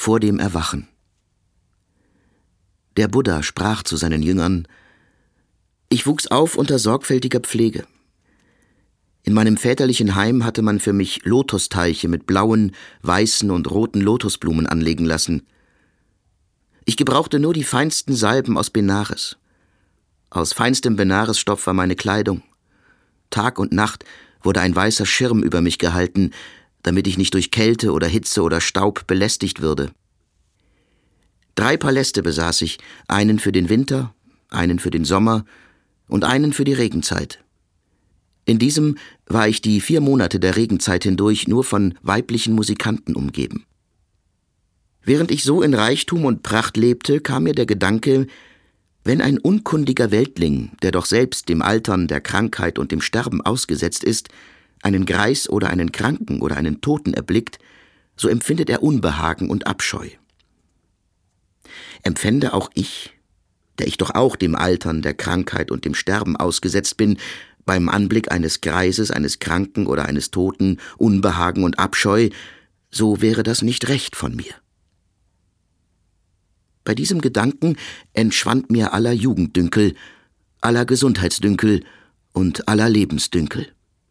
vor dem Erwachen. Der Buddha sprach zu seinen Jüngern: Ich wuchs auf unter sorgfältiger Pflege. In meinem väterlichen Heim hatte man für mich Lotusteiche mit blauen, weißen und roten Lotusblumen anlegen lassen. Ich gebrauchte nur die feinsten Salben aus Benares. Aus feinstem Benaresstoff war meine Kleidung. Tag und Nacht wurde ein weißer Schirm über mich gehalten, damit ich nicht durch Kälte oder Hitze oder Staub belästigt würde. 3 Paläste besaß ich, einen für den Winter, einen für den Sommer und einen für die Regenzeit. In diesem war ich die 4 Monate der Regenzeit hindurch nur von weiblichen Musikanten umgeben. Während ich so in Reichtum und Pracht lebte, kam mir der Gedanke, wenn ein unkundiger Weltling, der doch selbst dem Altern, der Krankheit und dem Sterben ausgesetzt ist, einen Greis oder einen Kranken oder einen Toten erblickt, so empfindet er Unbehagen und Abscheu. Empfände auch ich, der ich doch auch dem Altern, der Krankheit und dem Sterben ausgesetzt bin, beim Anblick eines Greises, eines Kranken oder eines Toten Unbehagen und Abscheu, so wäre das nicht recht von mir. Bei diesem Gedanken entschwand mir aller Jugenddünkel, aller Gesundheitsdünkel und aller Lebensdünkel.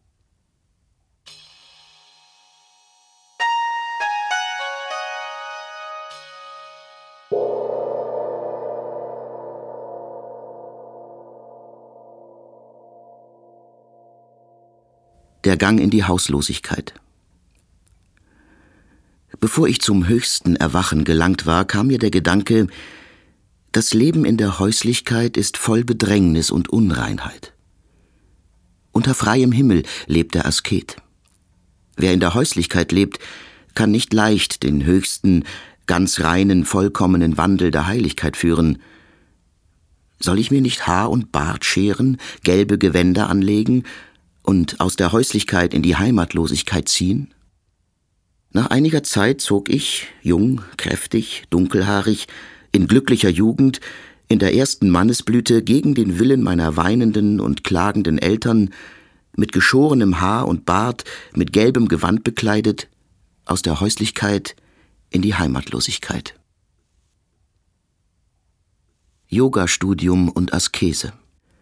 Der Gang in die Hauslosigkeit. Bevor ich zum höchsten Erwachen gelangt war, kam mir der Gedanke, das Leben in der Häuslichkeit ist voll Bedrängnis und Unreinheit. Unter freiem Himmel lebt der Asket. Wer in der Häuslichkeit lebt, kann nicht leicht den höchsten, ganz reinen, vollkommenen Wandel der Heiligkeit führen. Soll ich mir nicht Haar und Bart scheren, gelbe Gewänder anlegen und aus der Häuslichkeit in die Heimatlosigkeit ziehen? Nach einiger Zeit zog ich, jung, kräftig, dunkelhaarig, in glücklicher Jugend, in der ersten Mannesblüte gegen den Willen meiner weinenden und klagenden Eltern, mit geschorenem Haar und Bart, mit gelbem Gewand bekleidet, aus der Häuslichkeit in die Heimatlosigkeit. Yoga-Studium und Askese.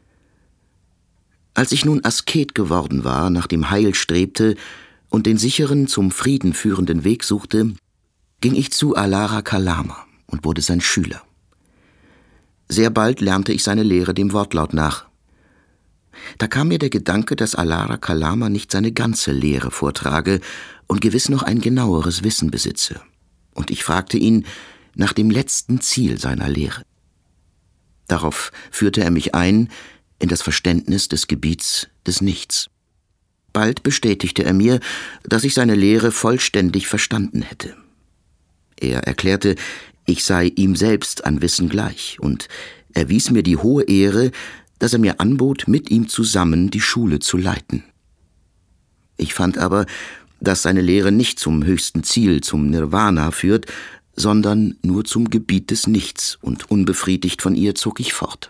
Als ich nun Asket geworden war, nach dem Heil strebte und den sicheren, zum Frieden führenden Weg suchte, ging ich zu Alara Kalama und wurde sein Schüler. Sehr bald lernte ich seine Lehre dem Wortlaut nach. Da kam mir der Gedanke, dass Alara Kalama nicht seine ganze Lehre vortrage und gewiss noch ein genaueres Wissen besitze. Und ich fragte ihn nach dem letzten Ziel seiner Lehre. Darauf führte er mich ein in das Verständnis des Gebiets des Nichts. Bald bestätigte er mir, dass ich seine Lehre vollständig verstanden hätte. Er erklärte, ich sei ihm selbst an Wissen gleich, und erwies mir die hohe Ehre, dass er mir anbot, mit ihm zusammen die Schule zu leiten. Ich fand aber, dass seine Lehre nicht zum höchsten Ziel, zum Nirvana führt, sondern nur zum Gebiet des Nichts, und unbefriedigt von ihr zog ich fort.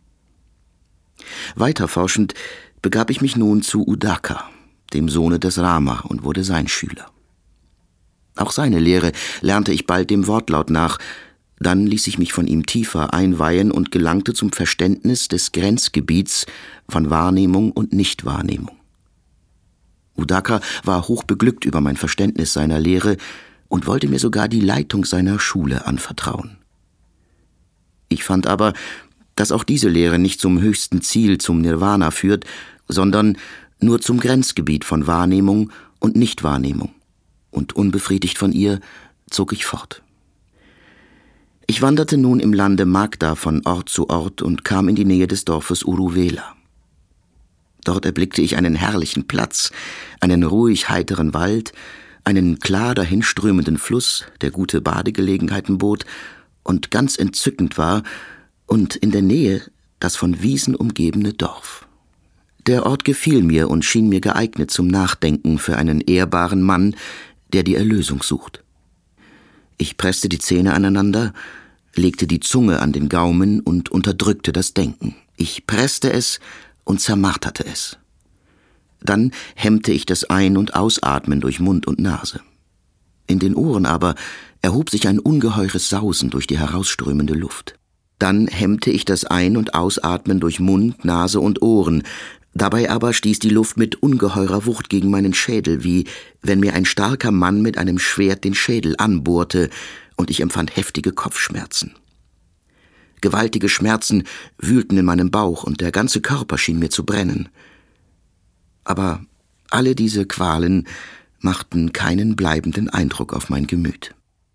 Weiter forschend begab ich mich nun zu Udaka, dem Sohne des Rama, und wurde sein Schüler. Auch seine Lehre lernte ich bald dem Wortlaut nach, dann ließ ich mich von ihm tiefer einweihen und gelangte zum Verständnis des Grenzgebiets von Wahrnehmung und Nichtwahrnehmung. Udaka war hochbeglückt über mein Verständnis seiner Lehre und wollte mir sogar die Leitung seiner Schule anvertrauen. Ich fand aber, dass auch diese Lehre nicht zum höchsten Ziel, zum Nirvana führt, sondern nur zum Grenzgebiet von Wahrnehmung und Nichtwahrnehmung. Und unbefriedigt von ihr zog ich fort. Ich wanderte nun im Lande Magda von Ort zu Ort und kam in die Nähe des Dorfes Uruvela. Dort erblickte ich einen herrlichen Platz, einen ruhig heiteren Wald, einen klar dahinströmenden Fluss, der gute Badegelegenheiten bot und ganz entzückend war, und in der Nähe das von Wiesen umgebene Dorf. Der Ort gefiel mir und schien mir geeignet zum Nachdenken für einen ehrbaren Mann, der die Erlösung sucht. Ich presste die Zähne aneinander, legte die Zunge an den Gaumen und unterdrückte das Denken. Ich presste es und zermarterte es. Dann hemmte ich das Ein- und Ausatmen durch Mund und Nase. In den Ohren aber erhob sich ein ungeheures Sausen durch die herausströmende Luft. Dann hemmte ich das Ein- und Ausatmen durch Mund, Nase und Ohren. Dabei aber stieß die Luft mit ungeheurer Wucht gegen meinen Schädel, wie wenn mir ein starker Mann mit einem Schwert den Schädel anbohrte, und ich empfand heftige Kopfschmerzen. Gewaltige Schmerzen wühlten in meinem Bauch, und der ganze Körper schien mir zu brennen. Aber alle diese Qualen machten keinen bleibenden Eindruck auf mein Gemüt.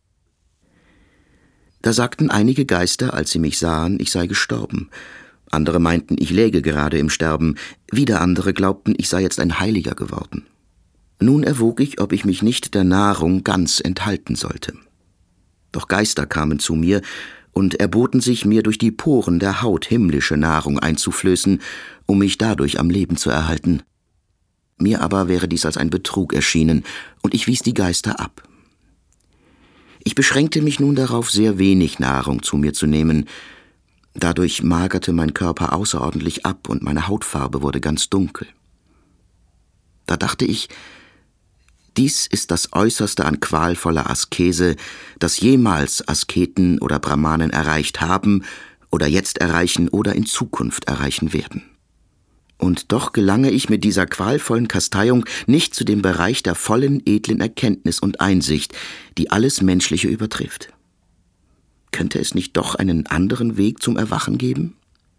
Da sagten einige Geister, als sie mich sahen, ich sei gestorben. Andere meinten, ich läge gerade im Sterben. Wieder andere glaubten, ich sei jetzt ein Heiliger geworden. Nun erwog ich, ob ich mich nicht der Nahrung ganz enthalten sollte. Doch Geister kamen zu mir und erboten sich, mir durch die Poren der Haut himmlische Nahrung einzuflößen, um mich dadurch am Leben zu erhalten. Mir aber wäre dies als ein Betrug erschienen, und ich wies die Geister ab. Ich beschränkte mich nun darauf, sehr wenig Nahrung zu mir zu nehmen. Dadurch magerte mein Körper außerordentlich ab, und meine Hautfarbe wurde ganz dunkel. Da dachte ich, dies ist das Äußerste an qualvoller Askese, das jemals Asketen oder Brahmanen erreicht haben oder jetzt erreichen oder in Zukunft erreichen werden. Und doch gelange ich mit dieser qualvollen Kasteiung nicht zu dem Bereich der vollen, edlen Erkenntnis und Einsicht, die alles Menschliche übertrifft. Könnte es nicht doch einen anderen Weg zum Erwachen geben?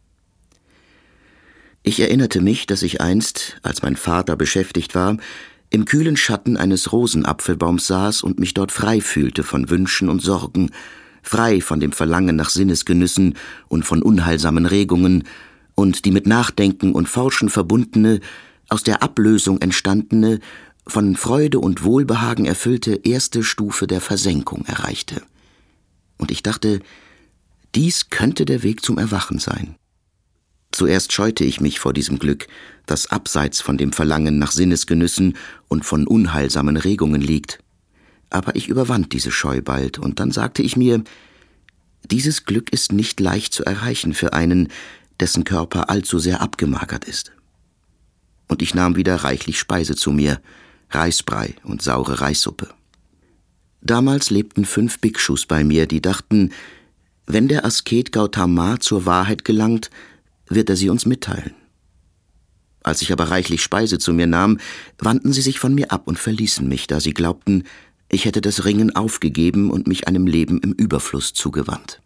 Ich erinnerte mich, dass ich einst, als mein Vater beschäftigt war, im kühlen Schatten eines Rosenapfelbaums saß und mich dort frei fühlte von Wünschen und Sorgen, frei von dem Verlangen nach Sinnesgenüssen und von unheilsamen Regungen, und die mit Nachdenken und Forschen verbundene, aus der Ablösung entstandene, von Freude und Wohlbehagen erfüllte erste Stufe der Versenkung erreichte. Und ich dachte, dies könnte der Weg zum Erwachen sein. Zuerst scheute ich mich vor diesem Glück, das abseits von dem Verlangen nach Sinnesgenüssen und von unheilsamen Regungen liegt. Aber ich überwand diese Scheu bald, und dann sagte ich mir, dieses Glück ist nicht leicht zu erreichen für einen, dessen Körper allzu sehr abgemagert ist. Und ich nahm wieder reichlich Speise zu mir, Reisbrei und saure Reissuppe. Damals lebten 5 Bhikshus bei mir, die dachten, wenn der Asket Gautama zur Wahrheit gelangt, wird er sie uns mitteilen. Als ich aber reichlich Speise zu mir nahm, wandten sie sich von mir ab und verließen mich, da sie glaubten, ich hätte das Ringen aufgegeben und mich einem Leben im Überfluss zugewandt.